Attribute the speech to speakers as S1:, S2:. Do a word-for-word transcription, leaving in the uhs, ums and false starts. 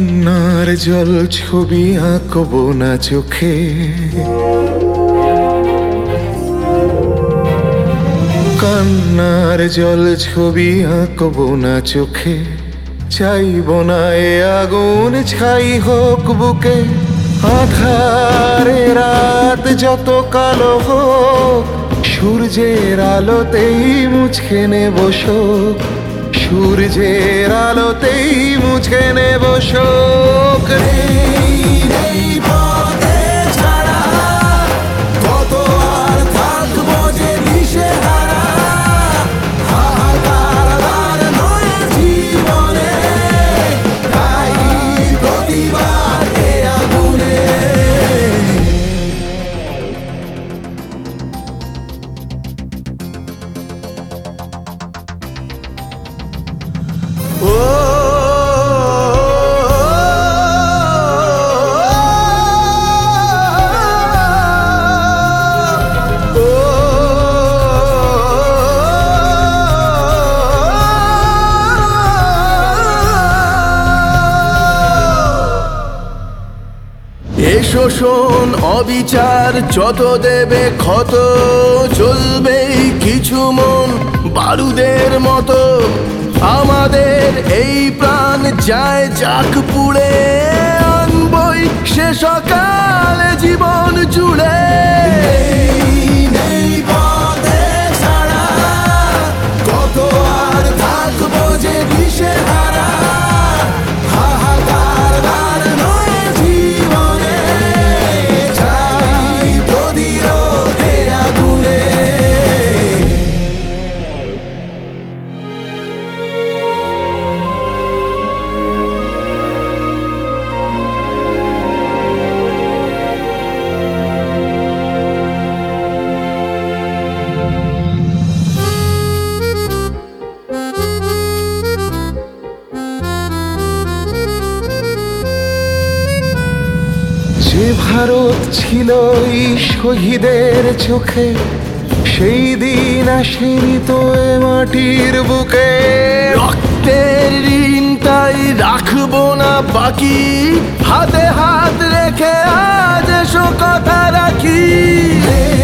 S1: কান্নার জল ছবি আঁকবো না চোখে, কান্নার জল ছবি আঁকবো না চোখে। চাইব না এ আগুন ছাই হোক বুকে, আধারে রাত যত কালো হোক, সূর্যের আলোতেই মুছে নেব শোক, সূর্যের আলোতেই মুছে নেব শোক।
S2: এ শোষণ অবিচার যত দেবে ক্ষত, চলবেই কিছু মন বারুদের মতো। আমাদের এই প্রাণ যায় যাক পুড়ে, আনবই সে সকালে জীবন জুড়ে। কত আর থাকবো যে দিশে হারা,
S1: যে ভারত ছিল এই শহীদের চোখে, সেই দিন আসেনি তো এ মাটির বুকে।
S2: রক্তের ঋণ তাই রাখবো না বাকি, হাতে হাত রেখে আজ এসো কথা রাখি।